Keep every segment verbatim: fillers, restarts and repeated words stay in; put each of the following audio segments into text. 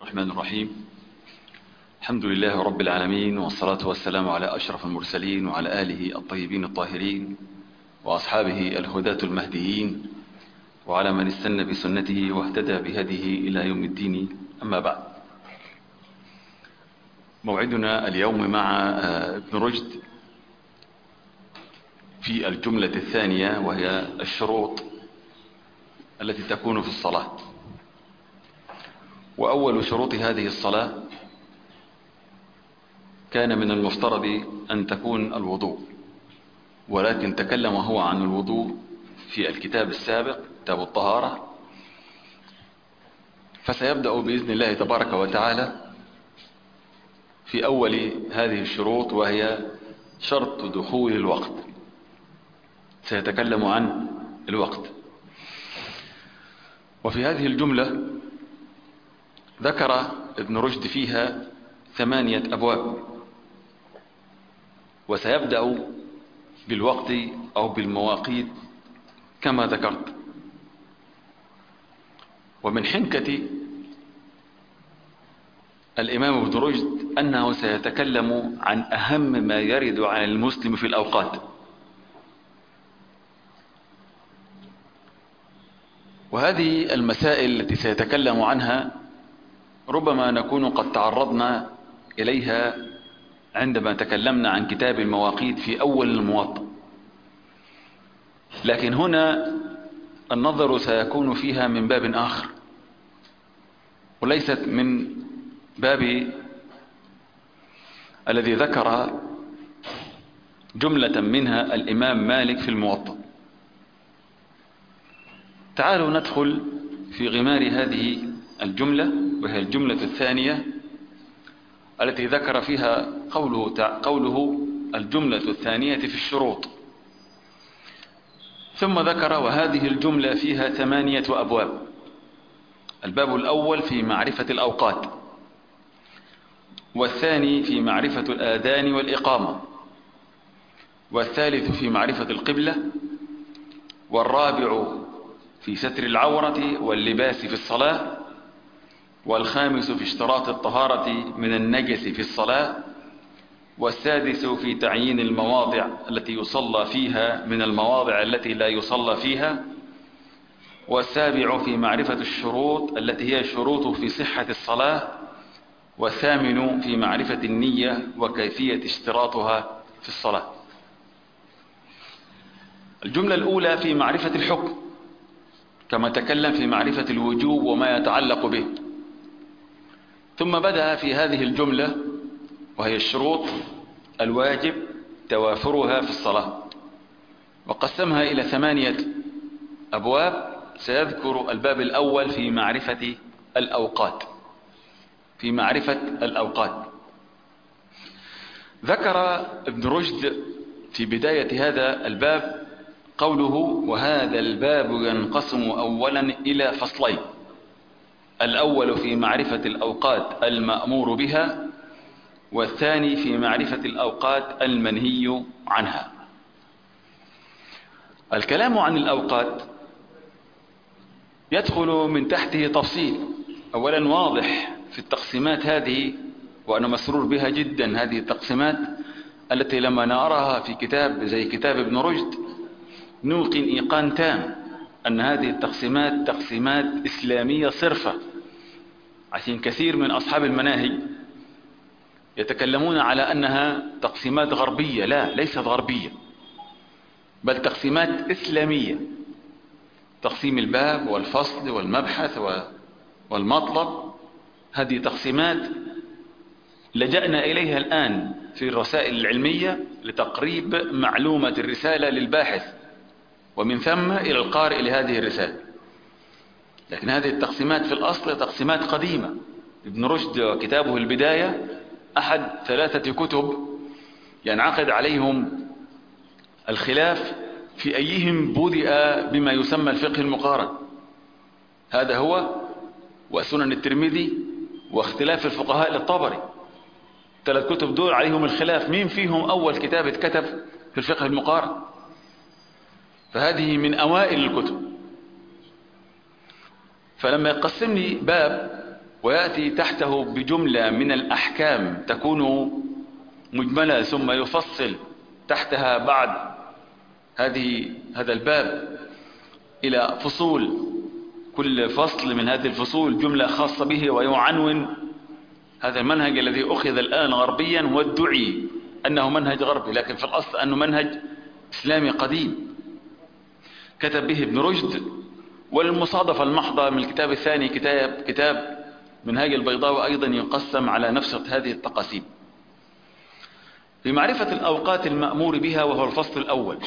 الرحمن الرحيم. الحمد لله رب العالمين، والصلاة والسلام على أشرف المرسلين وعلى آله الطيبين الطاهرين وأصحابه الهداة المهديين وعلى من استنى بسنته واهتدى بهديه إلى يوم الدين. أما بعد، موعدنا اليوم مع ابن رشد في الجملة الثانية، وهي الشروط التي تكون في الصلاة. وأول شروط هذه الصلاة كان من المفترض أن تكون الوضوء، ولكن تكلم هو عن الوضوء في الكتاب السابق، كتاب الطهارة، فسيبدأ بإذن الله تبارك وتعالى في أول هذه الشروط، وهي شرط دخول الوقت. سيتكلم عن الوقت. وفي هذه الجملة ذكر ابن رشد فيها ثمانية أبواب، وسيبدأ بالوقت أو بالمواقيت كما ذكرت. ومن حنكة الإمام ابن رشد أنه سيتكلم عن أهم ما يرد عن المسلم في الأوقات. وهذه المسائل التي سيتكلم عنها ربما نكون قد تعرضنا إليها عندما تكلمنا عن كتاب المواقيت في أول الموطأ، لكن هنا النظر سيكون فيها من باب آخر، وليست من باب الذي ذكر جملة منها الإمام مالك في الموطأ. تعالوا ندخل في غمار هذه الجملة، وهي الجملة الثانية التي ذكر فيها قوله, قوله الجملة الثانية في الشروط. ثم ذكر وهذه الجملة فيها ثمانية أبواب. الباب الأول في معرفة الأوقات، والثاني في معرفة الآذان والإقامة، والثالث في معرفة القبلة، والرابع في ستر العورة واللباس في الصلاة، والخامس في اشتراط الطهارة من النجس في الصلاة، والسادس في تعيين المواضع التي يصلى فيها من المواضع التي لا يصلى فيها، والسابع في معرفة الشروط التي هي شروط في صحة الصلاة، والثامن في معرفة النية وكيفية اشتراطها في الصلاة. الجملة الأولى في معرفة الحكم، كما تكلم في معرفة الوجوب وما يتعلق به. ثم بدأ في هذه الجملة وهي الشروط الواجب توافرها في الصلاة، وقسمها إلى ثمانية أبواب. سيذكر الباب الأول في معرفة الأوقات. في معرفة الأوقات ذكر ابن رشد في بداية هذا الباب قوله: وهذا الباب ينقسم أولا إلى فصلين. الأول في معرفة الأوقات المأمور بها، والثاني في معرفة الأوقات المنهي عنها. الكلام عن الأوقات يدخل من تحته تفصيل. أولا واضح في التقسيمات هذه، وأنا مسرور بها جدا، هذه التقسيمات التي لما نراها في كتاب زي كتاب ابن رشد نوقن إيقان تام أن هذه التقسيمات تقسيمات إسلامية صرفة. عشان كثير من أصحاب المناهج يتكلمون على أنها تقسيمات غربية. لا، ليست غربية، بل تقسيمات إسلامية. تقسيم الباب والفصل والمبحث والمطلب، هذه تقسيمات لجأنا إليها الآن في الرسائل العلمية لتقريب معلومة الرسالة للباحث، ومن ثم إلى القارئ لهذه الرسالة. لكن هذه التقسيمات في الأصل تقسيمات قديمة. ابن رشد كتابه البداية أحد ثلاثة كتب ينعقد عليهم الخلاف في أيهم بدأ بما يسمى الفقه المقارن. هذا هو وسنن الترمذي واختلاف الفقهاء للطبري. ثلاث كتب دول عليهم الخلاف مين فيهم أول كتاب اتكتب في الفقه المقارن. فهذه من أوائل الكتب. فلما يقسم لي باب ويأتي تحته بجملة من الأحكام تكون مجملة، ثم يفصل تحتها بعد هذه هذا الباب إلى فصول، كل فصل من هذه الفصول جملة خاصة به، ويعنون هذا المنهج الذي أخذ الآن غربيا وادعي أنه منهج غربي، لكن في الأصل أنه منهج إسلامي قديم كتب به ابن رشد. والمصادفة المحضة من الكتاب الثاني كتاب كتاب منهاج البيضاوي أيضا يقسم على نفس هذه التقاسيم. في معرفة الأوقات المأمور بها، وهو الفصل الأول،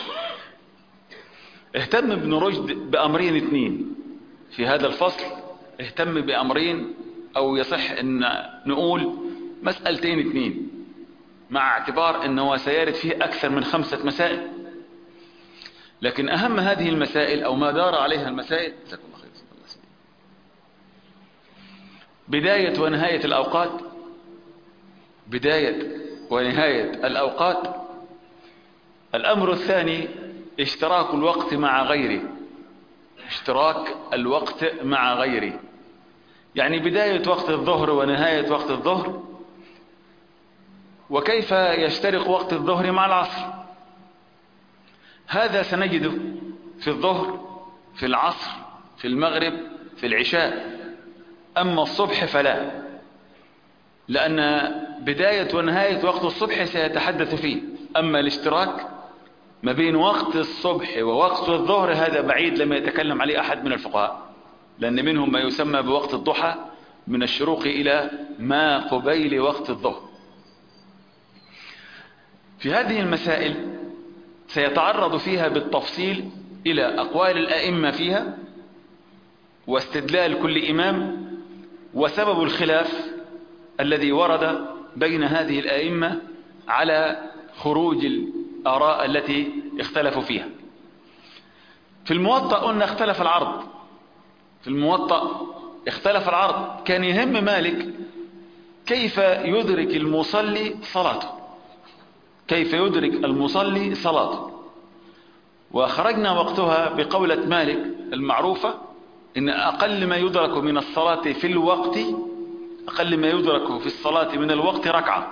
اهتم ابن رشد بأمرين اثنين في هذا الفصل. اهتم بأمرين، أو يصح أن نقول مسألتين اثنين، مع اعتبار أنه سيرد فيه أكثر من خمسة مسائل، لكن أهم هذه المسائل أو ما دار عليها المسائل بداية ونهاية الأوقات. بداية ونهاية الأوقات. الأمر الثاني اشتراك الوقت مع غيره. اشتراك الوقت مع غيره، يعني بداية وقت الظهر ونهاية وقت الظهر، وكيف يشترك وقت الظهر مع العصر. هذا سنجده في الظهر، في العصر، في المغرب، في العشاء. أما الصبح فلا، لأن بداية ونهاية وقت الصبح سيتحدث فيه. أما الاشتراك ما بين وقت الصبح ووقت الظهر هذا بعيد، لم يتكلم عليه أحد من الفقهاء، لأن منهم ما يسمى بوقت الضحى من الشروق إلى ما قبيل وقت الظهر. في هذه المسائل سيتعرض فيها بالتفصيل إلى أقوال الأئمة فيها، واستدلال كل إمام، وسبب الخلاف الذي ورد بين هذه الأئمة على خروج الآراء التي اختلفوا فيها. في الموطأ قلنا اختلف العرض. في الموطأ اختلف العرض. كان يهم مالك كيف يدرك المصلي صلاته، كيف يدرك المصلي صلاته. وخرجنا وقتها بقولة مالك المعروفة إن أقل ما يدرك من الصلاة في الوقت، أقل ما يدرك في الصلاة من الوقت ركعة،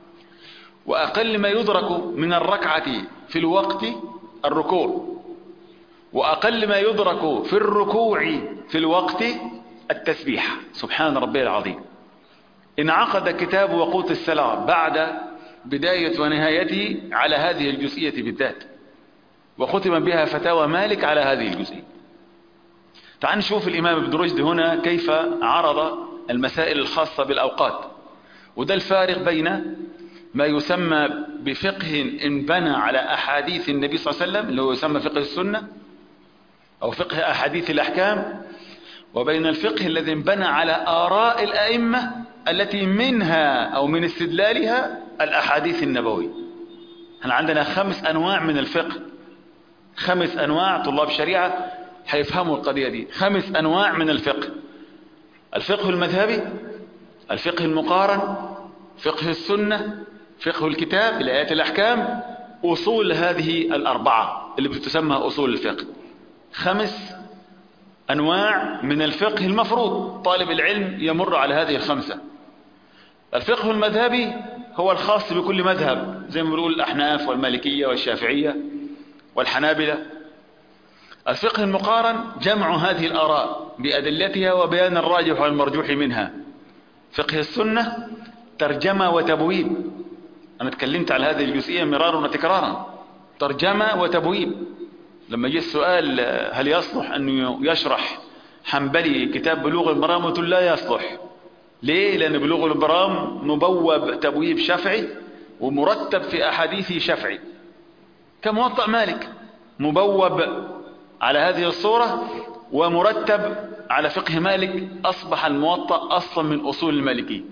وأقل ما يدرك من الركعة في الوقت الركوع، وأقل ما يدرك في الركوع في الوقت التسبيح سبحان ربي العظيم. انعقد كتاب وقوت الصلاة بعد بداية ونهايته على هذه الجزئية بالذات، وختم بها فتاوى مالك على هذه الجزئية. تعال نشوف الإمام ابن رشد هنا كيف عرض المسائل الخاصة بالأوقات. وده الفارق بين ما يسمى بفقه انبنى على أحاديث النبي صلى الله عليه وسلم، اللي هو يسمى فقه السنة أو فقه أحاديث الأحكام، وبين الفقه الذي انبنى على آراء الأئمة التي منها أو من استدلالها الأحاديث النبوية. احنا عندنا خمس أنواع من الفقه، خمس أنواع. طلاب شريعة هيفهموا القضية دي. خمس أنواع من الفقه: الفقه المذهبي، الفقه المقارن، فقه السنة، فقه الكتاب الآيات الأحكام، أصول هذه الأربعة اللي بتسمى أصول الفقه. خمس أنواع من الفقه المفروض طالب العلم يمر على هذه الخمسة. الفقه المذهبي هو الخاص بكل مذهب، زي ما بنقول الأحناف والمالكية والشافعية والحنابلة. الفقه المقارن جمع هذه الآراء بأدلتها وبيان الراجح والمرجوح منها. فقه السنة ترجمة وتبويب، أنا تكلمت على هذه الجزئية مرارا وتكرارا. ترجمة وتبويب. لما جاء السؤال هل يصلح أن يشرح حنبلي كتاب بلوغ المرام، قلت لا يصلح. ليه؟ لأن بلوغ المرام مبوب تبويب شافعي ومرتب في أحاديث شافعي، كموطأ مالك مبوب على هذه الصورة ومرتب على فقه مالك. أصبح الموطأ أصلا من أصول المالكي.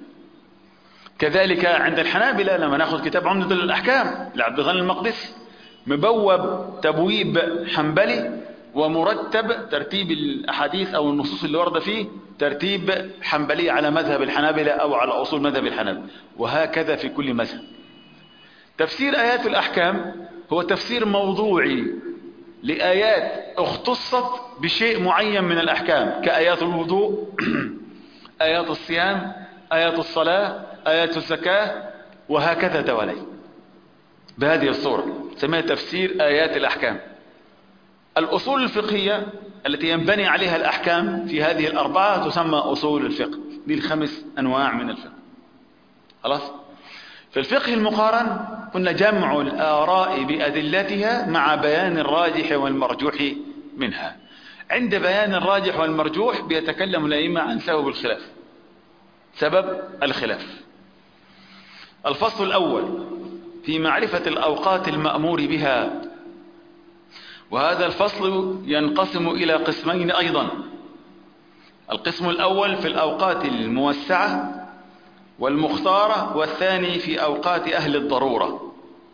كذلك عند الحنابلة لما نأخذ كتاب عمدة الأحكام لعبد الغني المقدسي، مبوب تبويب حنبلي ومرتب ترتيب الأحاديث أو النصوص اللي ورد فيه ترتيب حنبلي على مذهب الحنابلة أو على أصول مذهب الحنابلة، وهكذا في كل مذهب. تفسير آيات الأحكام هو تفسير موضوعي لآيات اختصت بشيء معين من الأحكام، كآيات الوضوء، آيات الصيام، آيات الصلاة، آيات الزكاة، وهكذا توالي بهذه الصورة، سميها تفسير آيات الأحكام. الأصول الفقهية التي ينبني عليها الأحكام في هذه الأربعة تسمى أصول الفقه. دي الخمس أنواع من الفقه. خلاص. في الفقه المقارن قلنا جمع الآراء بأدلتها مع بيان الراجح والمرجوح منها. عند بيان الراجح والمرجوح بيتكلم الأئمة عن سبب الخلاف. سبب الخلاف. الفصل الأول في معرفة الأوقات المأمور بها، وهذا الفصل ينقسم إلى قسمين أيضا. القسم الأول في الأوقات الموسعة والمختارة، والثاني في أوقات أهل الضرورة.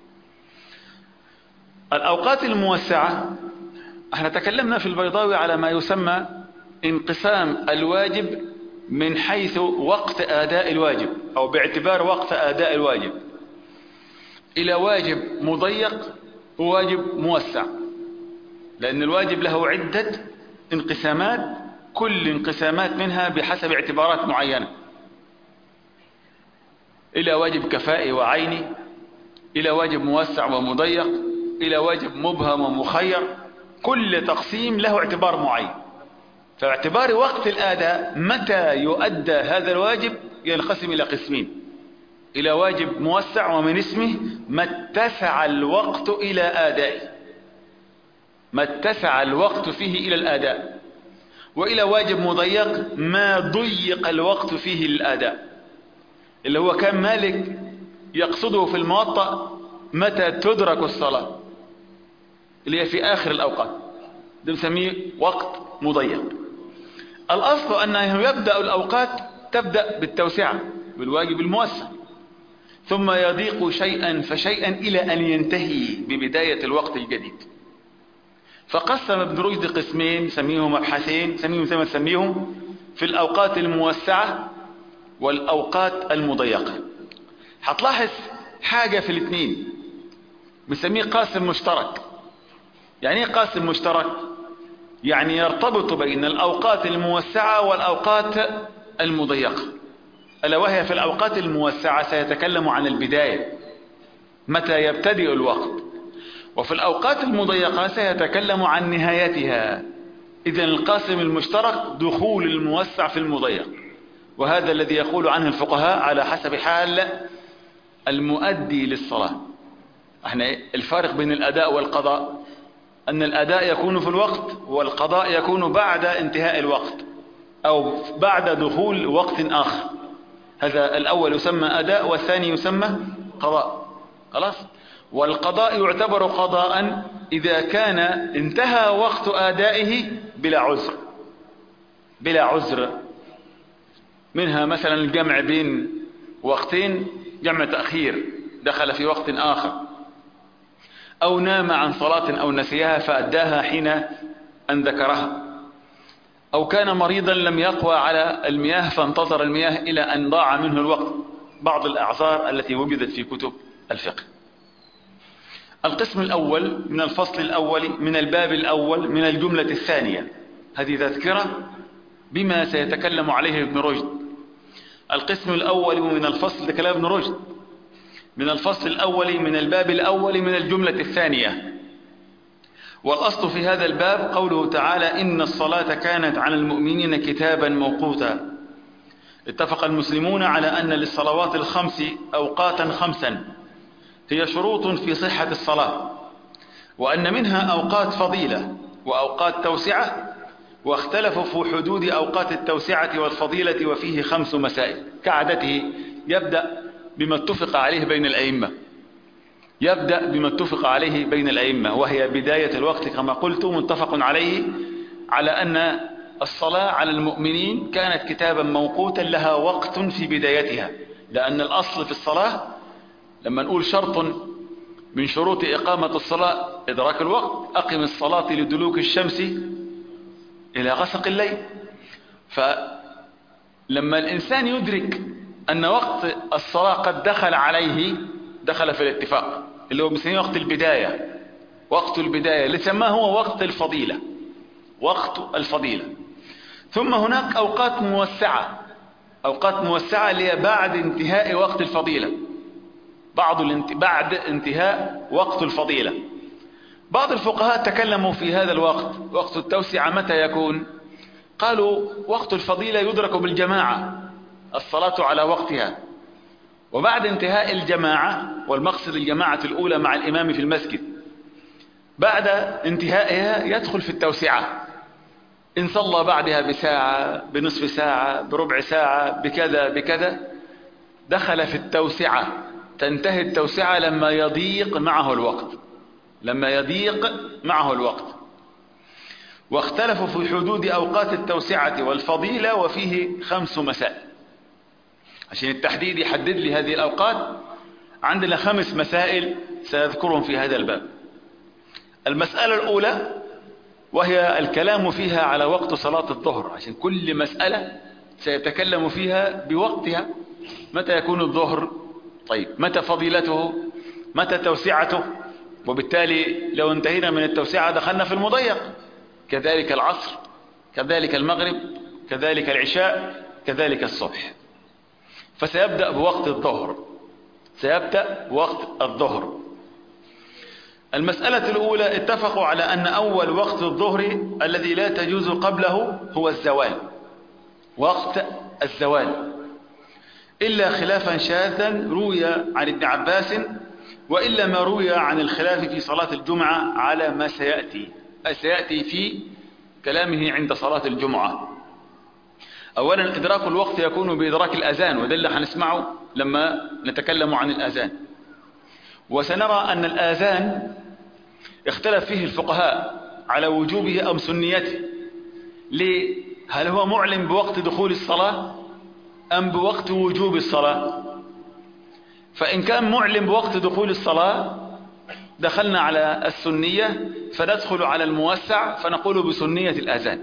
الأوقات الموسعة احنا تكلمنا في البيضاوي على ما يسمى انقسام الواجب من حيث وقت أداء الواجب أو باعتبار وقت أداء الواجب إلى واجب مضيق وواجب موسع، لأن الواجب له عدة انقسامات، كل انقسامات منها بحسب اعتبارات معينة، إلى واجب كفائي وعيني، إلى واجب موسع ومضيق، إلى واجب مبهم ومخير. كل تقسيم له اعتبار معين. فاعتبار وقت الأداء متى يؤدى هذا الواجب ينقسم إلى قسمين: إلى واجب موسع ومن اسمه ما اتسع الوقت إلى آدائه، ما اتسع الوقت فيه إلى الآداء، وإلى واجب مضيق ما ضيق الوقت فيه للآداء، اللي هو كان مالك يقصده في الموطأ متى تدرك الصلاة، اللي هي في آخر الأوقات، ده نسميه وقت مضيق. الأصل أنه يبدأ الأوقات تبدأ بالتوسعة بالواجب الموسع، ثم يضيق شيئا فشيئا إلى أن ينتهي ببداية الوقت الجديد. فقسم ابن رشد قسمين سميهم مبحثين، سميهم زي ما تسميهم، في الأوقات الموسعة والأوقات المضيقة. هتلاحظ حاجة في الاثنين بنسميه قاسم مشترك. يعني ايه قاسم مشترك؟ يعني يرتبط بين الأوقات الموسعة والأوقات المضيقة. ألا وهي في الأوقات الموسعة سيتكلم عن البداية متى يبتدئ الوقت، وفي الأوقات المضيقة سيتكلم عن نهايتها. إذن القاسم المشترك دخول الموسع في المضيق، وهذا الذي يقول عنه الفقهاء على حسب حال المؤدي للصلاة. احنا الفارق بين الأداء والقضاء أن الأداء يكون في الوقت والقضاء يكون بعد انتهاء الوقت أو بعد دخول وقت آخر. هذا الأول يسمى أداء والثاني يسمى قضاء. خلاص. والقضاء يعتبر قضاء إذا كان انتهى وقت أدائه بلا عذر، بلا عذر. منها مثلا الجمع بين وقتين، جمع تأخير دخل في وقت آخر، أو نام عن صلاة أو نسيها فأداها حين أن ذكرها، أو كان مريضا لم يقوى على المياه فانتظر المياه إلى أن ضاع منه الوقت. بعض الأعذار التي وجدت في كتب الفقه. القسم الأول من الفصل الأول من الباب الأول من الجملة الثانية، هذه تذكرة بما سيتكلم عليه ابن رشد. القسم الأول من الفصل، ده كلام ابن رشد، من الفصل الأول من الباب الأول من الجملة الثانية. والأصل في هذا الباب قوله تعالى: إن الصلاة كانت على المؤمنين كتابا موقوتا. اتفق المسلمون على أن للصلوات الخمس أوقاتا خمسا هي شروط في صحة الصلاة، وأن منها أوقات فضيلة وأوقات توسعة، واختلفوا في حدود أوقات التوسعة والفضيلة، وفيه خمس مسائل. كعادته يبدأ بما اتفق عليه بين الأئمة، يبدأ بما اتفق عليه بين الأئمة، وهي بداية الوقت كما قلت، متفق عليه على أن الصلاة على المؤمنين كانت كتابا موقوتا لها وقت في بدايتها. لأن الأصل في الصلاة لما نقول شرط من شروط إقامة الصلاة إدراك الوقت، أقم الصلاة لدلوك الشمس إلى غسق الليل. فلما الإنسان يدرك أن وقت الصلاة قد دخل عليه، دخل في الاتفاق اللي هو بنسميه وقت البداية. وقت البداية اللي سماه هو وقت الفضيلة، وقت الفضيلة. ثم هناك أوقات موسعة أوقات موسعة اللي هي بعد انتهاء وقت الفضيلة، بعض الانت... بعد انتهاء وقت الفضيلة. بعض الفقهاء تكلموا في هذا الوقت، وقت التوسعة متى يكون؟ قالوا وقت الفضيلة يدرك بالجماعة، الصلاة على وقتها، وبعد انتهاء الجماعة، والمقصد الجماعة الأولى مع الإمام في المسجد، بعد انتهائها يدخل في التوسعة، إن صلى بعدها بساعة، بنصف ساعة، بربع ساعة، بكذا بكذا، دخل في التوسعة. تنتهي التوسعة لما يضيق معه الوقت، لما يضيق معه الوقت. واختلفوا في حدود أوقات التوسعة والفضيلة، وفيه خمس مسائل. عشان التحديد يحدد لي هذه الأوقات، عندنا خمس مسائل سأذكرهم في هذا الباب. المسألة الأولى وهي الكلام فيها على وقت صلاة الظهر، عشان كل مسألة سيتكلم فيها بوقتها. متى يكون الظهر؟ طيب متى فضيلته؟ متى توسعته؟ وبالتالي لو انتهينا من التوسعة دخلنا في المضيق. كذلك العصر، كذلك المغرب، كذلك العشاء، كذلك الصبح. فسيبدأ بوقت الظهر، سيبدأ بوقت الظهر. المسألة الأولى اتفقوا على أن أول وقت الظهر الذي لا تجوز قبله هو الزوال، وقت الزوال، إلا خلافا شاذا روي عن ابن عباس، وإلا ما روي عن الخلاف في صلاة الجمعة على ما سيأتي سيأتي في كلامه عند صلاة الجمعة. أولا إدراك الوقت يكون بإدراك الأذان، وده اللي هنسمعه لما نتكلم عن الأذان. وسنرى أن الآذان اختلف فيه الفقهاء على وجوبه أم سنيته. ليه؟ هل هو معلم بوقت دخول الصلاة أم بوقت وجوب الصلاة؟ فإن كان معلم بوقت دخول الصلاة دخلنا على السنية، فندخل على الموسع فنقول بسنية الآذان.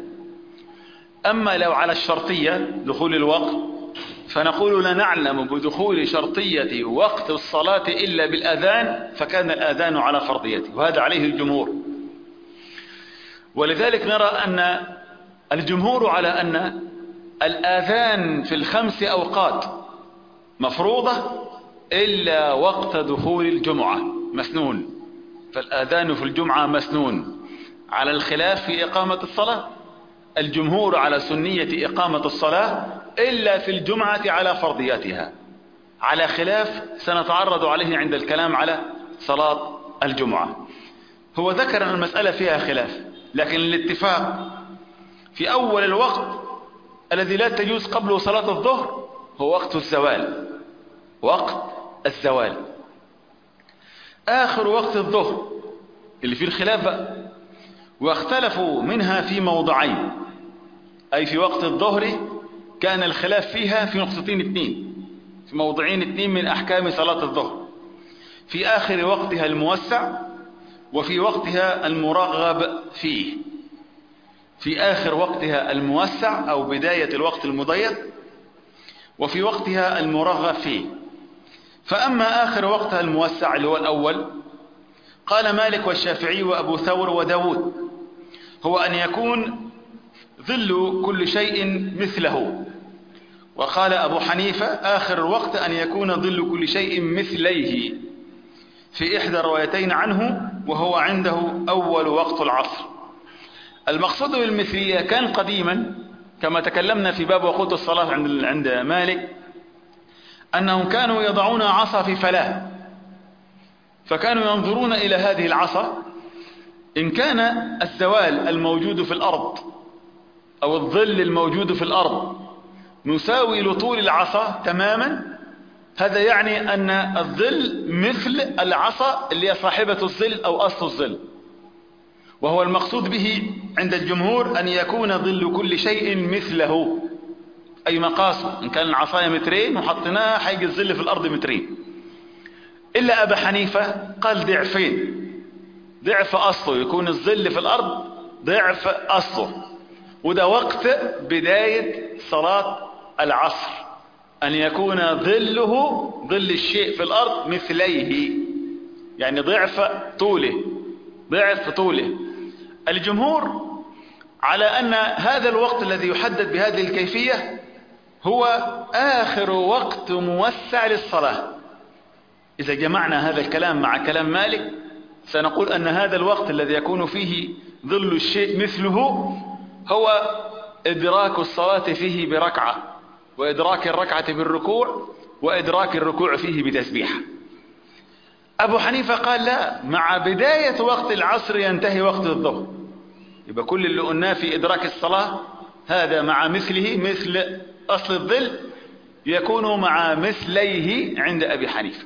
أما لو على الشرطية دخول الوقت فنقول لا نعلم بدخول شرطية وقت الصلاة إلا بالأذان، فكان الآذان على فرضيته، وهذا عليه الجمهور. ولذلك نرى أن الجمهور على أن الآذان في الخمس أوقات مفروضة إلا وقت دخول الجمعة مسنون. فالآذان في الجمعة مسنون، على الخلاف في إقامة الصلاة. الجمهور على سنية إقامة الصلاة إلا في الجمعة على فرضياتها، على خلاف سنتعرض عليه عند الكلام على صلاة الجمعة. هو ذكر أن المسألة فيها خلاف، لكن الاتفاق في أول الوقت الذي لا تجوز قبله صلاة الظهر هو وقت الزوال، وقت الزوال. آخر وقت الظهر اللي فيه الخلاف بقى، واختلفوا منها في موضعين، أي في وقت الظهر كان الخلاف فيها في نقطتين اثنين، في موضعين اثنين من أحكام صلاة الظهر: في آخر وقتها الموسع، وفي وقتها المرغب فيه. في آخر وقتها الموسع أو بداية الوقت المضيق، وفي وقتها المرغب فيه. فأما آخر وقتها الموسع اللي هو الأول، قال مالك والشافعي وأبو ثور وداود، هو أن يكون ظل كل شيء مثله. وقال أبو حنيفة آخر الوقت أن يكون ظل كل شيء مثليه، في إحدى الروايتين عنه، وهو عنده أول وقت العصر. المقصود بالمثلية كان قديما كما تكلمنا في باب وقوت الصلاة عند عند مالك، أنهم كانوا يضعون عصا في فلاة، فكانوا ينظرون إلى هذه العصا، إن كان الزوال الموجود في الأرض أو الظل الموجود في الأرض مساوي لطول العصا تماما، هذا يعني أن الظل مثل العصا اللي هي صاحبة الظل أو أصل الظل. وهو المقصود به عند الجمهور أن يكون ظل كل شيء مثله، أي مقاسه. إن كان العصاية مترين وحطيناها حيجي الظل في الأرض مترين. إلا أبا حنيفة قال ضعفين، ضعف أصله، يكون الظل في الأرض ضعف أصله. وده وقت بداية صلاة العصر، أن يكون ظله ظل الشيء في الأرض مثليه، يعني ضعف طوله، ضعف طوله. الجمهور على أن هذا الوقت الذي يحدد بهذه الكيفية هو آخر وقت موسع للصلاة. إذا جمعنا هذا الكلام مع كلام مالك سنقول أن هذا الوقت الذي يكون فيه ظل الشيء مثله هو إدراك الصلاة فيه بركعة، وإدراك الركعة بالركوع، وإدراك الركوع فيه بتسبيحة. أبو حنيفة قال لا، مع بداية وقت العصر ينتهي وقت الظهر. يبقى كل اللي قلناه في إدراك الصلاة هذا مع مثله، مثل أصل الظل، يكون مع مثليه عند أبي حنيفة.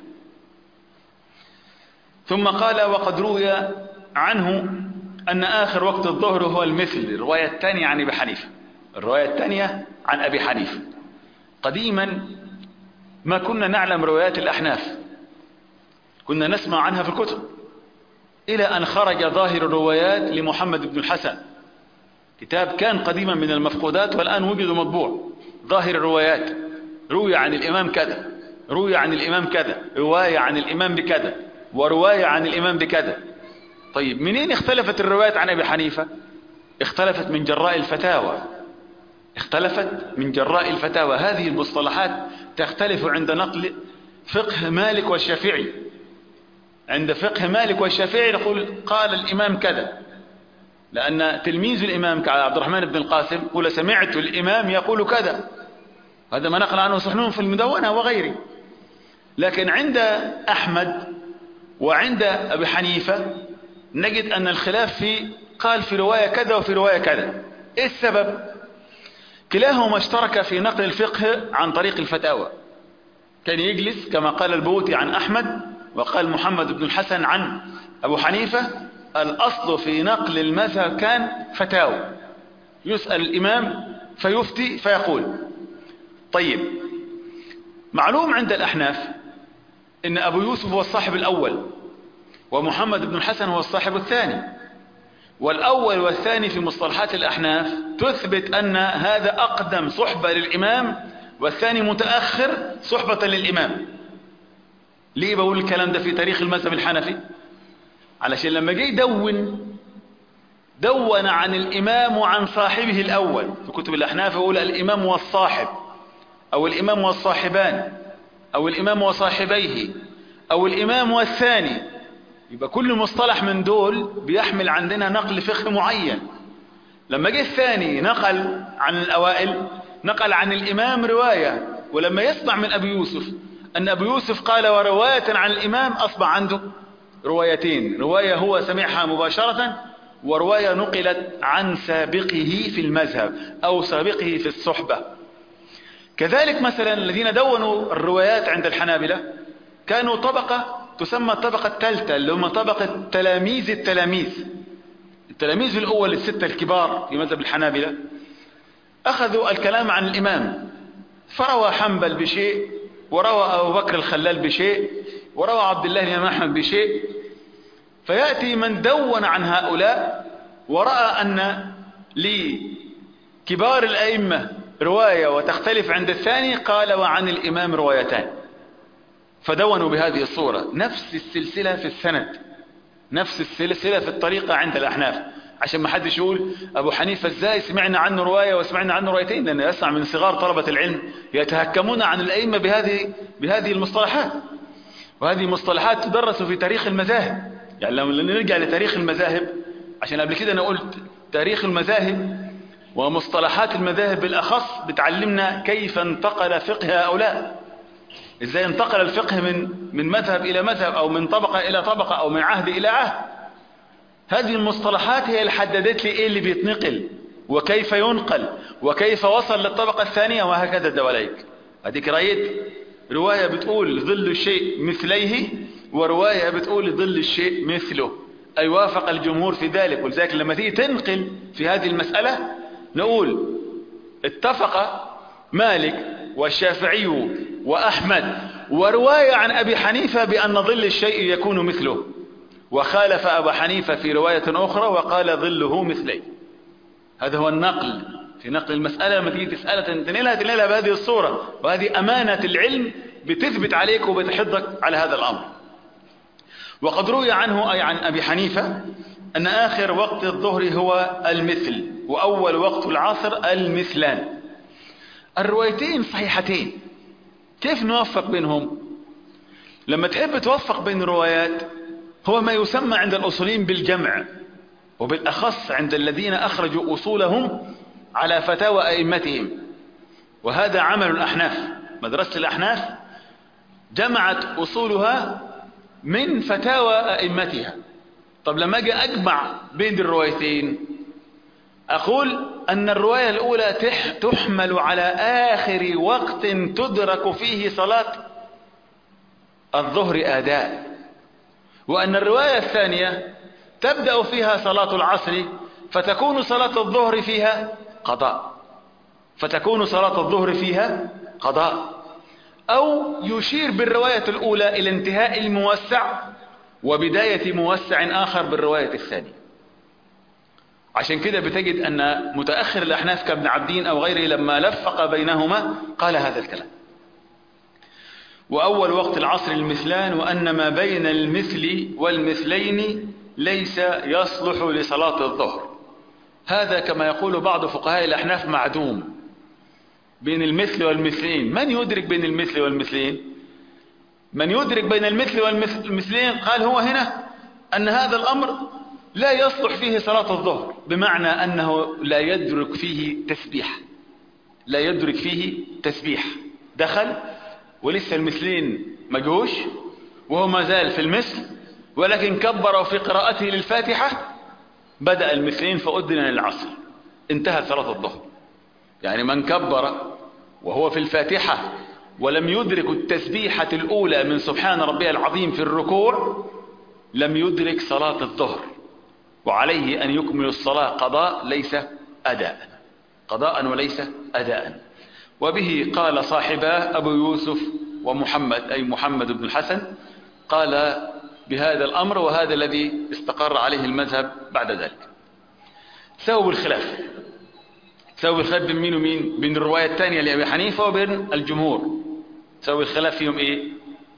ثم قال وقد روي عنه أن آخر وقت الظهر هو المثل. الرواية الثانية عن أبي حنيفة، الرواية الثانية عن أبي حنيفة. قديما ما كنا نعلم روايات الأحناف، كنا نسمع عنها في الكتب، إلى أن خرج ظاهر الروايات لمحمد بن الحسن، كتاب كان قديما من المفقودات والآن وجد مطبوع. ظاهر الروايات، روي عن الإمام كذا، روي عن الإمام كذا، رواية عن الإمام بكذا، ورواية عن الإمام بكذا. طيب منين اختلفت الروايات عن أبي حنيفة؟ اختلفت من جراء الفتاوى، اختلفت من جراء الفتاوى. هذه المصطلحات تختلف عند نقل فقه مالك والشافعي. عند فقه مالك والشافعي نقول قال الإمام كذا، لأن تلميذ الإمام عبد الرحمن بن القاسم قال سمعت الإمام يقول كذا، هذا ما نقل عنه صحنون في المدونة وغيره. لكن عند أحمد وعند أبي حنيفة نجد أن الخلاف في قال في رواية كذا وفي رواية كذا. إيه السبب؟ كلاهما اشترك في نقل الفقه عن طريق الفتاوى. كان يجلس كما قال البوتي عن أحمد، وقال محمد بن الحسن عن أبو حنيفة، الأصل في نقل المذهب كان فتاوى، يسأل الإمام فيفتي فيقول. طيب معلوم عند الأحناف إن أبو يوسف هو الصاحب الأول، ومحمد بن الحسن هو الصاحب الثاني، والأول والثاني في مصطلحات الأحناف تثبت أن هذا أقدم صحبة للإمام والثاني متأخر صحبة للإمام. ليه بقول الكلام ده في تاريخ المذهب الحنفي؟ علشان لما جه يدون دون عن الإمام وعن صاحبه الأول. في كتب الأحناف يقول الإمام والصاحب، أو الإمام والصاحبان، أو الإمام وصاحبيه، أو الإمام والثاني. يبقى كل مصطلح من دول بيحمل عندنا نقل فقه معين. لما جه الثاني نقل عن الأوائل، نقل عن الإمام رواية، ولما يسمع من أبي يوسف أن أبي يوسف قال ورواية عن الإمام أصبح عنده روايتين، رواية هو سمعها مباشرة، ورواية نقلت عن سابقه في المذهب أو سابقه في الصحبة. كذلك مثلا الذين دونوا الروايات عند الحنابلة كانوا طبقة تسمى الطبقة الثالثة، اللي هم طبقة تلاميذ التلاميذ. التلاميذ الأول الستة الكبار في مذهب الحنابلة أخذوا الكلام عن الإمام، فروى حنبل بشيء، وروى أبو بكر الخلال بشيء، وروى عبد الله الإمام أحمد بشيء. فيأتي من دون عن هؤلاء ورأى أن لكبار الأئمة رواية وتختلف عند الثاني، قال وعن الإمام روايتان، فدونوا بهذه الصورة. نفس السلسلة في السند، نفس السلسلة في الطريقة عند الأحناف، عشان ما حدش يقول أبو حنيفة ازاي سمعنا عنه رواية وسمعنا عنه روايتين، لأن يسمع من صغار طلبة العلم يتهكمون عن الأئمة بهذه بهذه المصطلحات. وهذه مصطلحات تدرس في تاريخ المذاهب. يعني لما نرجع لتاريخ المذاهب، عشان قبل كده أنا قلت تاريخ المذاهب ومصطلحات المذاهب بالأخص بتعلمنا كيف انتقل فقه هؤلاء، ازاي انتقل الفقه من من مذهب إلى مذهب، أو من طبقة إلى طبقة، أو من عهد إلى عهد. هذه المصطلحات هي اللي حددت لي إيه اللي بيتنقل وكيف ينقل وكيف وصل للطبقة الثانية، وهكذا الدواليك. هذيك رأيت رواية بتقول ظل الشيء مثليه، ورواية بتقول ظل الشيء مثله، أي وافق الجمهور في ذلك. ولذلك لما تيجي تنقل في هذه المسألة نقول اتفق مالك والشافعي وأحمد ورواية عن أبي حنيفة بأن ظل الشيء يكون مثله، وخالف أبا حنيفة في رواية أخرى وقال ظله مثلي. هذا هو النقل في نقل المسألة. لما تيجي تسألها تنقلها تنقلها بهذه الصورة، وهذه أمانة العلم بتثبت عليك وبتحضك على هذا الأمر. وقد روي عنه أي عن أبي حنيفة أن آخر وقت الظهر هو المثل، وأول وقت العصر المثلان. الروايتين صحيحتين، كيف نوفق بينهم؟ لما تحب توفق بين الروايات هو ما يسمى عند الأصولين بالجمع، وبالأخص عند الذين أخرجوا أصولهم على فتاوى أئمتهم، وهذا عمل الأحناف. مدرسة الأحناف جمعت أصولها من فتاوى أئمتها. طب لما أجي أجمع بين الروايتين أقول أن الرواية الأولى تحمل على آخر وقت تدرك فيه صلاة الظهر أداء، وأن الرواية الثانية تبدأ فيها صلاة العصر فتكون صلاة الظهر فيها قضاء فتكون صلاة الظهر فيها قضاء أو يشير بالرواية الأولى إلى انتهاء الموسع وبداية موسع آخر بالرواية الثانية. عشان كده بتجد أن متأخر الأحناف كابن عبدين أو غيره لما لفق بينهما قال هذا الكلام: وأول وقت العصر المثلان، وأن ما بين المثل والمثلين ليس يصلح لصلاة الظهر. هذا كما يقول بعض فقهاء الأحناف معدوم بين المثل والمثلين. من يدرك بين المثل والمثلين؟ من يدرك بين المثل والمثلين قال هو هنا أن هذا الأمر لا يصلح فيه صلاة الظهر، بمعنى أنه لا يدرك فيه تسبيح لا يدرك فيه تسبيح دخل ولسه المثلين مجهوش وهو ما زال في المثل، ولكن كبر في قراءته للفاتحة بدأ المثلين فأذن للعصر، انتهت صلاة الظهر. يعني من كبر وهو في الفاتحة ولم يدرك التسبيحة الأولى من سبحان ربي العظيم في الركوع لم يدرك صلاة الظهر، وعليه أن يكمل الصلاة قضاء ليس أداء، قضاء وليس أداء. وبه قال صاحباه أبو يوسف ومحمد، أي محمد بن الحسن، قال بهذا الأمر، وهذا الذي استقر عليه المذهب بعد ذلك. سبب الخلاف سبب الخلاف بين مين ومين؟ بين الرواية الثانية لأبي حنيفة وبين الجمهور. سبب الخلاف فيهم إيه؟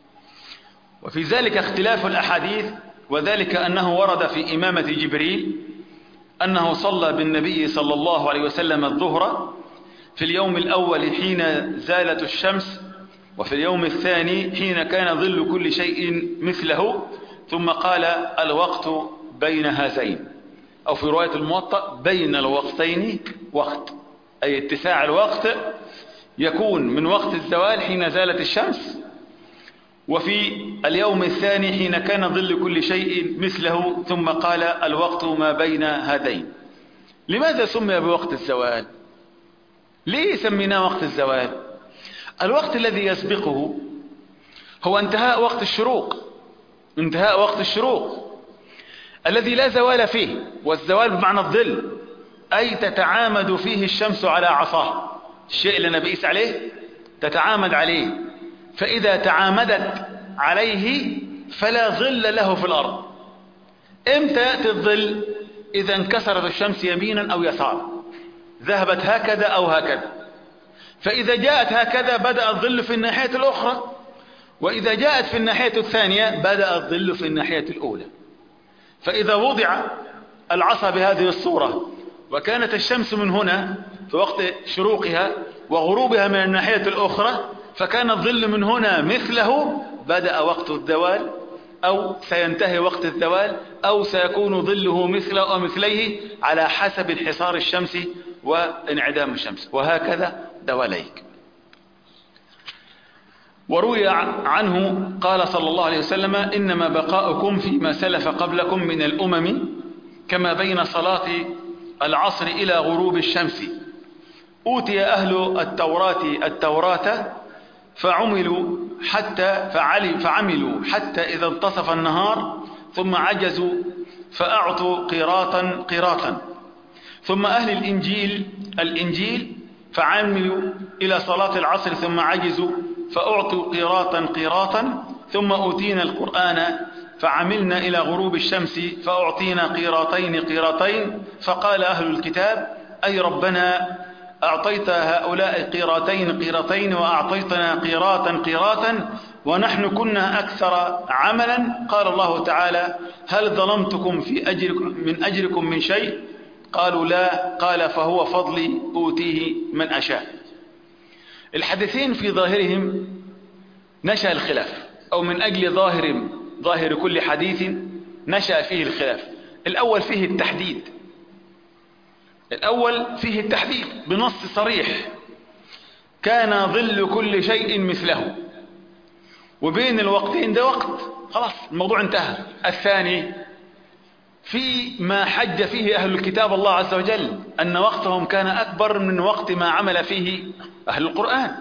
وفي ذلك اختلاف الأحاديث، وذلك أنه ورد في إمامة جبريل أنه صلى بالنبي صلى الله عليه وسلم الظهر في اليوم الأول حين زالت الشمس، وفي اليوم الثاني حين كان ظل كل شيء مثله، ثم قال الوقت بين هذين، أو في رواية الموطأ بين الوقتين وقت، أي اتساع الوقت يكون من وقت الزوال حين زالت الشمس، وفي اليوم الثاني حين كان ظل كل شيء مثله، ثم قال الوقت ما بين هذين. لماذا سمي بوقت الزوال؟ ليه سميناه وقت الزوال؟ الوقت الذي يسبقه هو انتهاء وقت الشروق، انتهاء وقت الشروق الذي لا زوال فيه، والزوال بمعنى الظل، أي تتعامد فيه الشمس على عصاه، الشيء اللي أنا بقيس عليه تتعامد عليه، فإذا تعامدت عليه فلا ظل له في الأرض. إمتى يأتي الظل؟ إذا انكسرت الشمس يمينا أو يسارا، ذهبت هكذا أو هكذا، فإذا جاءت هكذا بدأ الظل في الناحية الأخرى، وإذا جاءت في الناحية الثانية بدأ الظل في الناحية الأولى. فإذا وضع العصا بهذه الصورة وكانت الشمس من هنا في وقت شروقها وغروبها من الناحية الأخرى، فكان الظل من هنا مثله، بدأ وقت الزوال أو سينتهي وقت الزوال أو سيكون ظله مثله أو مثليه على حسب انحسار الشمس وانعدام الشمس، وهكذا دواليك. وروي عنه قال صلى الله عليه وسلم: إنما بقاؤكم فيما سلف قبلكم من الأمم كما بين صلاة العصر إلى غروب الشمس. أوتي أهل التوراة التوراة فعملوا حتى فعلم فعملوا حتى إذا انتصف النهار ثم عجزوا فأعطوا قيراطا قيراطا. ثم أهل الإنجيل الإنجيل فعملوا إلى صلاة العصر ثم عجزوا فأعطوا قيراطا قيراطا. ثم أوتينا القرآن فعملنا إلى غروب الشمس فأعطينا قيراطين قيراطين. فقال أهل الكتاب: أي ربنا أعطيت هؤلاء قيراطين قيراطين وأعطيتنا قيراطا قيراطا ونحن كنا أكثر عملا. قال الله تعالى: هل ظلمتكم في أجركم من أجركم من شيء؟ قالوا لا. قال: فهو فضلي أوتيه من أشاء. الحديثين في ظاهرهم نشأ الخلاف، أو من أجل ظاهر ظاهر كل حديث نشأ فيه الخلاف. الأول فيه التحديد، الأول فيه التحديد بنص صريح: كان ظل كل شيء مثله. وبين الوقتين ده وقت، خلاص الموضوع انتهى. الثاني في ما حج فيه أهل الكتاب الله عز وجل، أن وقتهم كان أكبر من وقت ما عمل فيه أهل القرآن.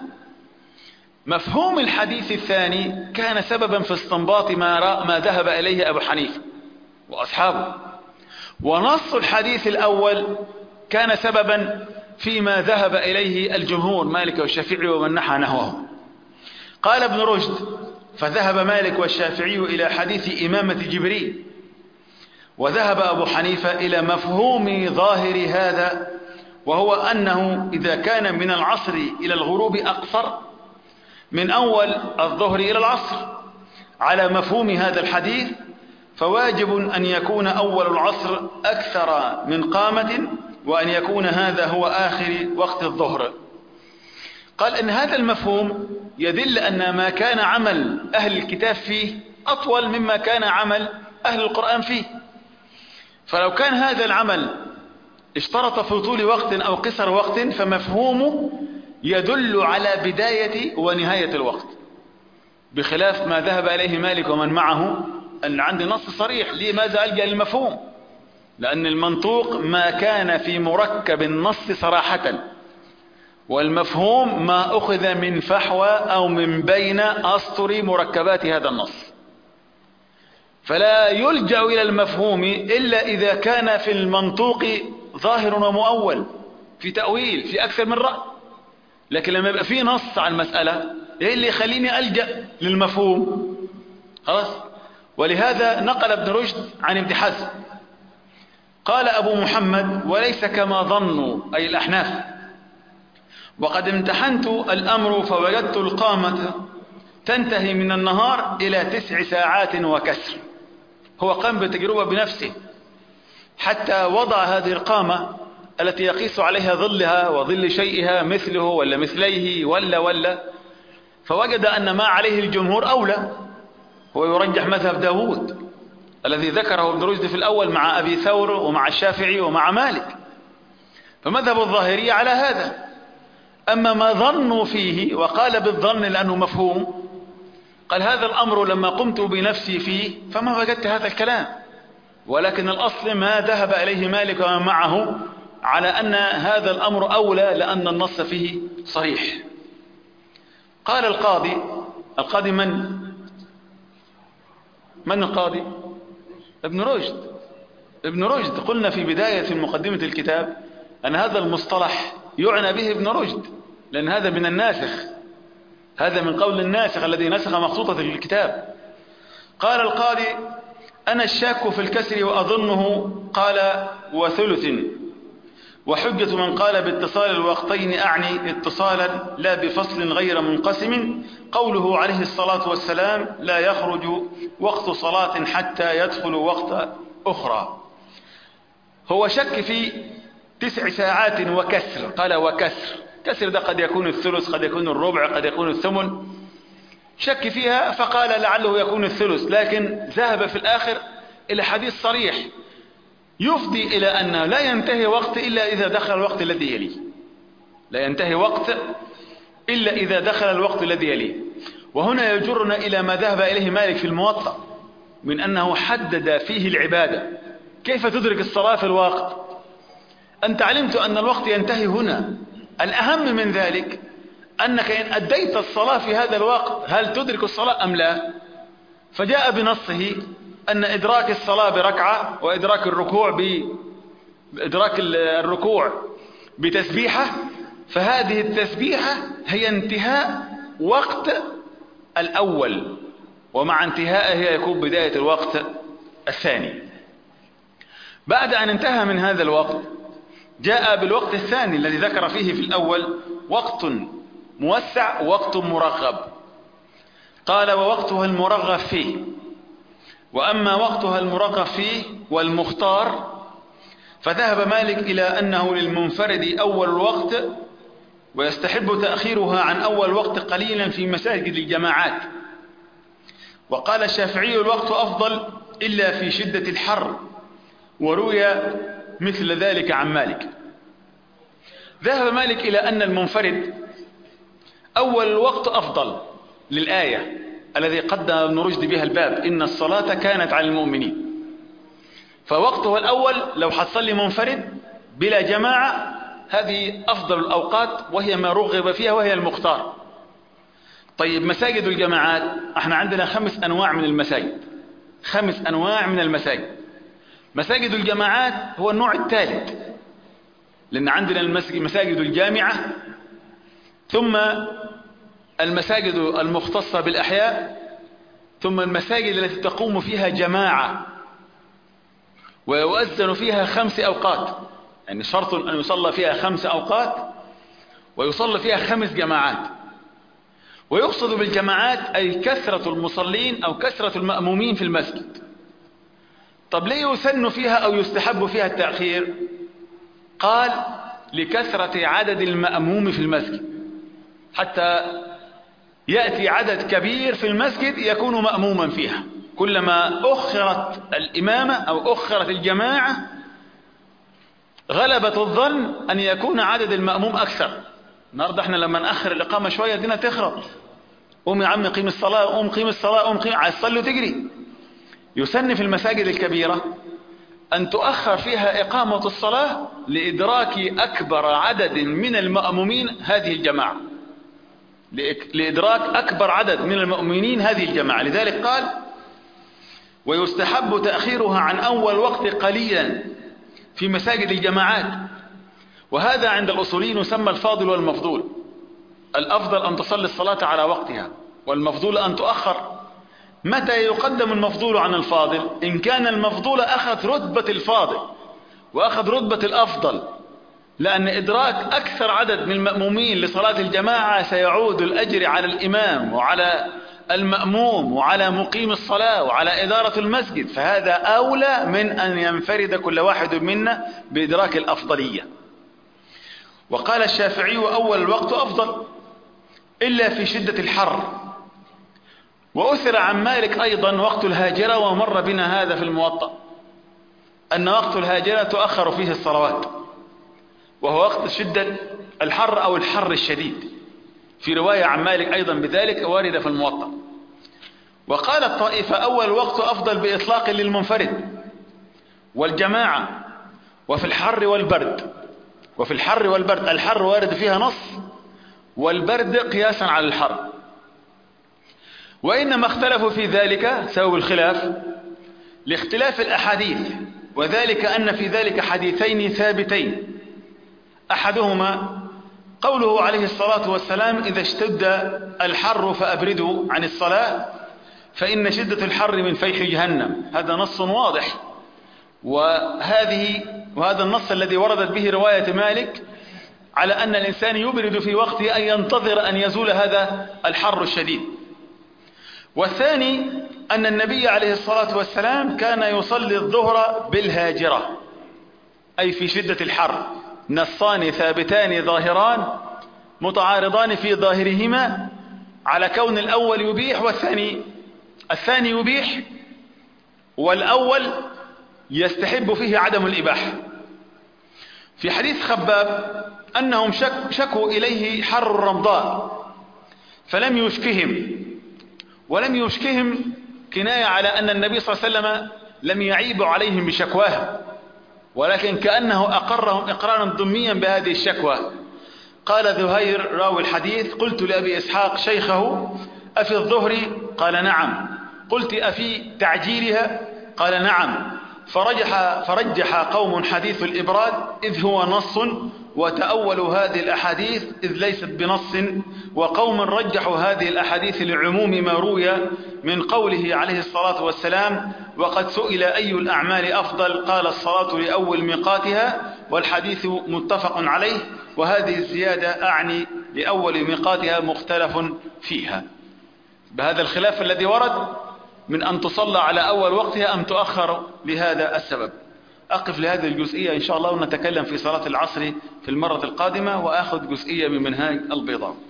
مفهوم الحديث الثاني كان سببا في استنباط ما, ما ذهب إليه أبو حنيفة وأصحابه، ونص الحديث الأول كان سببا فيما ذهب إليه الجمهور مالك والشافعي ومن نحى نحوه. قال ابن رشد: فذهب مالك والشافعي إلى حديث إمامة جبريل، وذهب أبو حنيفة إلى مفهوم ظاهر هذا، وهو أنه إذا كان من العصر إلى الغروب أقصر من أول الظهر إلى العصر على مفهوم هذا الحديث، فواجب أن يكون أول العصر أكثر من قامة، وأن يكون هذا هو آخر وقت الظهر. قال إن هذا المفهوم يدل أن ما كان عمل أهل الكتاب فيه أطول مما كان عمل أهل القرآن فيه. فلو كان هذا العمل اشترط في طول وقت أو قصر وقت، فمفهومه يدل على بداية ونهاية الوقت، بخلاف ما ذهب إليه مالك ومن معه أن عندي نص صريح. لماذا ألجأ للمفهوم؟ لأن المنطوق ما كان في مركب النص صراحة، والمفهوم ما أخذ من فحوى أو من بين أسطر مركبات هذا النص. فلا يلجأ إلى المفهوم إلا إذا كان في المنطوق ظاهر ومؤول، في تأويل، في أكثر من رأي. لكن لما يبقى في نص على المسألة، إيه اللي يخليني ألجأ للمفهوم؟ خلاص. ولهذا نقل ابن رشد عن ابن حزم قال أبو محمد: وليس كما ظنوا، أي الأحناف، وقد امتحنت الأمر فوجدت القامة تنتهي من النهار إلى تسع ساعات وكسر. هو قام بتجربة بنفسه حتى وضع هذه القامة التي يقيس عليها ظلها وظل شيئها مثله ولا مثليه ولا ولا، فوجد أن ما عليه الجمهور أولى. هو يرجح مذهب داود الذي ذكره ابن رشد في الأول مع أبي ثور ومع الشافعي ومع مالك، فمذهب الظاهرية على هذا. أما ما ظنوا فيه، وقال بالظن لأنه مفهوم، قال هذا الأمر لما قمت بنفسي فيه فما وجدت هذا الكلام، ولكن الأصل ما ذهب إليه مالك ومن معه على أن هذا الأمر أولى لأن النص فيه صريح. قال القاضي، القاضي من؟ من القاضي؟ ابن رشد. ابن رشد قلنا في بداية مقدمة الكتاب أن هذا المصطلح يعنى به ابن رشد، لأن هذا من الناسخ، هذا من قول الناسخ الذي نسخ مخطوطة الكتاب. قال القاضي: أنا الشاك في الكسر وأظنه قال وثلث، وحجة من قال باتصال الوقتين أعني اتصالا لا بفصل غير منقسم، قوله عليه الصلاة والسلام: لا يخرج وقت صلاة حتى يدخل وقت أخرى. هو شك في تسع ساعات وكسر، قال وكسر، كسر ده قد يكون الثلث، قد يكون الربع، قد يكون الثمن، شك فيها فقال لعله يكون الثلث، لكن ذهب في الآخر إلى حديث صريح يفضي إلى أن لا ينتهي وقت إلا إذا دخل الوقت الذي يليه، لا ينتهي وقت إلا إذا دخل الوقت الذي يليه. وهنا يجرنا إلى ما ذهب إليه مالك في الموطأ من أنه حدد فيه العبادة، كيف تدرك الصلاة في الوقت؟ أنت علمت أن الوقت ينتهي هنا، الأهم من ذلك أنك إن أديت الصلاة في هذا الوقت هل تدرك الصلاة أم لا؟ فجاء بنصه أن إدراك الصلاة بركعة، وإدراك الركوع بإدراك الركوع بتسبيحة، فهذه التسبيحة هي انتهاء وقت الأول، ومع انتهائه يكون بداية الوقت الثاني. بعد أن انتهى من هذا الوقت جاء بالوقت الثاني الذي ذكر فيه في الأول وقت موسع ووقت مرغب. قال: ووقتها المرغب فيه. وأما وقتها المرغب فيه والمختار فذهب مالك إلى أنه للمنفرد أول الوقت ويستحب تأخيرها عن أول وقت قليلا في مساجد الجماعات. وقال الشافعي الوقت أفضل إلا في شدة الحر، وروي مثل ذلك عن مالك. ذهب مالك إلى أن المنفرد أول الوقت أفضل للآية الذي قدم ابن رشد بها الباب إن الصلاة كانت على المؤمنين، فوقته الأول لو حتصلي منفرد بلا جماعة هذه أفضل الأوقات وهي ما رغب فيها وهي المختار. طيب مساجد الجماعات، احنا عندنا خمس أنواع من المساجد، خمس أنواع من المساجد. مساجد الجماعات هو النوع الثالث، لأن عندنا المساجد الجامعة، ثم المساجد المختصة بالأحياء، ثم المساجد التي تقوم فيها جماعة ويؤذن فيها خمس أوقات، يعني شرط أن يصلى فيها خمس أوقات ويصلى فيها خمس جماعات. ويقصد بالجماعات أي كثرة المصلين أو كثرة المأمومين في المسجد. طب ليه يسن فيها أو يستحب فيها التأخير؟ قال لكثرة عدد المأموم في المسجد، حتى يأتي عدد كبير في المسجد يكون مأموما فيها. كلما أخرت الإمامة أو أخرت الجماعة غلبت الظن أن يكون عدد المأموم أكثر. النهارده احنا لما نأخر الإقامة شوية الدنيا تخرب، قوم يا عم قيم الصلاة، قوم قيم الصلاة، قوم قيم، عايز تصلي وتجري. يسن في المساجد الكبيرة أن تؤخر فيها إقامة الصلاة لإدراك أكبر عدد من المأمومين هذه الجماعة، لإدراك أكبر عدد من المؤمنين هذه الجماعة. لذلك قال ويستحب تأخيرها عن أول وقت قليلا في مساجد الجماعات. وهذا عند الأصوليين يسمى الفاضل والمفضول. الأفضل أن تصلي الصلاة على وقتها، والمفضول أن تؤخر. متى يقدم المفضول عن الفاضل؟ إن كان المفضول أخذ رتبة الفاضل وأخذ رتبة الأفضل، لأن إدراك أكثر عدد من المأمومين لصلاة الجماعة سيعود الأجر على الإمام وعلى المأموم وعلى مقيم الصلاة وعلى إدارة المسجد، فهذا أولى من أن ينفرد كل واحد منا بإدراك الأفضلية. وقال الشافعي أول الوقت أفضل إلا في شدة الحر. وأثر عن مالك أيضا وقت الهاجرة، ومر بنا هذا في الموطأ أن وقت الهاجرة تؤخر فيه الصلوات، وهو وقت شدة الحر أو الحر الشديد، في رواية عن مالك أيضا بذلك واردة في الموطأ. وقال الطائفة أول وقت أفضل بإطلاق للمنفرد والجماعة، وفي الحر والبرد. وفي الحر والبرد، الحر وارد فيها نص، والبرد قياسا على الحر. وإنما اختلفوا في ذلك سبب الخلاف لاختلاف الأحاديث، وذلك أن في ذلك حديثين ثابتين. أحدهما قوله عليه الصلاة والسلام إذا اشتد الحر فأبردوا عن الصلاة فإن شدة الحر من فيح جهنم. هذا نص واضح، وهذه وهذا النص الذي وردت به رواية مالك على أن الإنسان يبرد في وقته أن ينتظر أن يزول هذا الحر الشديد. والثاني أن النبي عليه الصلاة والسلام كان يصلي الظهر بالهاجرة، أي في شدة الحر. نصان ثابتان ظاهران متعارضان في ظاهرهما على كون الأول يبيح والثاني الثاني يبيح، والأول يستحب فيه عدم الإباحة. في حديث خباب أنهم شك شكوا إليه حر الرمضاء فلم يشكهم، ولم يشكهم كناية على أن النبي صلى الله عليه وسلم لم يعيب عليهم بشكواها، ولكن كأنه أقرهم إقرارا ضمنيا بهذه الشكوى. قال ذهير راوي الحديث قلت لأبي إسحاق شيخه أفي الظهر؟ قال نعم. قلت أفي تعجيلها؟ قال نعم. فرجح, فرجح قوم حديث الإبراد إذ هو نص، وتأولوا هذه الأحاديث إذ ليست بنص، وقوم رجحوا هذه الأحاديث لعموم ما روي من قوله عليه الصلاة والسلام وقد سئل أي الأعمال أفضل قال الصلاة لأول ميقاتها، والحديث متفق عليه، وهذه الزيادة أعني لأول ميقاتها مختلف فيها. بهذا الخلاف الذي ورد من أن تصلى على أول وقتها أم تؤخر لهذا السبب. أقف لهذه الجزئية إن شاء الله، ونتكلم في صلاة العصر في المرة القادمة، وآخذ جزئية من منهاج البيضاوي.